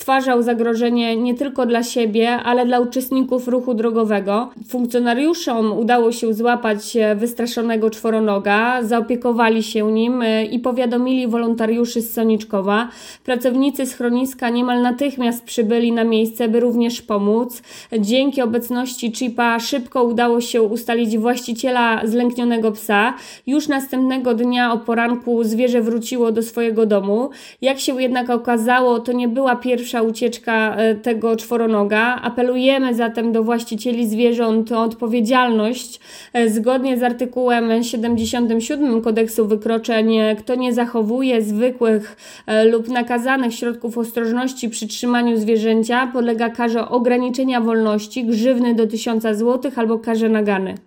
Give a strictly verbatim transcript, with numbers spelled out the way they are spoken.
stwarzał zagrożenie nie tylko dla siebie, ale dla uczestników ruchu drogowego. Funkcjonariuszom udało się złapać wystraszonego czworonoga, zaopiekowali się nim i powiadomili wolontariuszy z Soniczkowa. Pracownicy schroniska niemal natychmiast przybyli na miejsce, by również pomóc. Dzięki obecności chipa szybko udało się ustalić właściciela zlęknionego psa. Już następnego dnia o poranku zwierzę wróciło do swojego domu. Jak się jednak okazało, to nie była pierwsza ucieczka tego czworonoga. Apelujemy zatem do właścicieli zwierząt o odpowiedzialność. Zgodnie z artykułem siedemdziesiątym siódmym Kodeksu Wykroczeń, kto nie zachowuje zwykłych lub nakazanych środków ostrożności przy trzymaniu zwierzęcia, podlega karze ograniczenia wolności, grzywny do tysiąca złotych albo karze nagany.